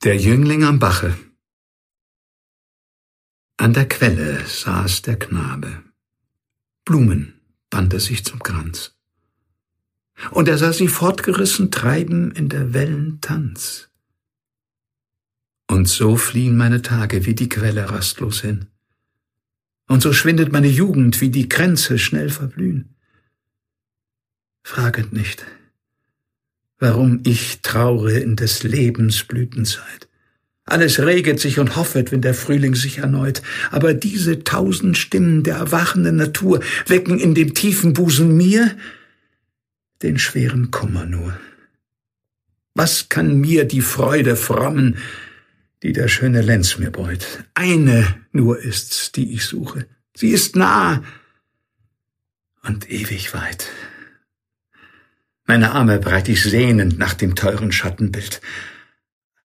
Der Jüngling am Bache. An der Quelle saß der Knabe. Blumen band er sich zum Kranz. Und er sah sie fortgerissen treiben in der Wellen Tanz. Und so fliehen meine Tage wie die Quelle rastlos hin. Und so schwindet meine Jugend, wie die Kränze schnell verblühen. Fraget nicht, warum ich traure in des Lebens Blütenzeit. Alles reget sich und hoffet, wenn der Frühling sich erneut. Aber diese 1000 Stimmen der erwachenden Natur wecken in dem tiefen Busen mir den schweren Kummer nur. Was kann mir die Freude frommen, die der schöne Lenz mir beut? Eine nur ist's, die ich suche. Sie ist nah und ewig weit. Meine Arme breit ich sehnend nach dem teuren Schattenbild.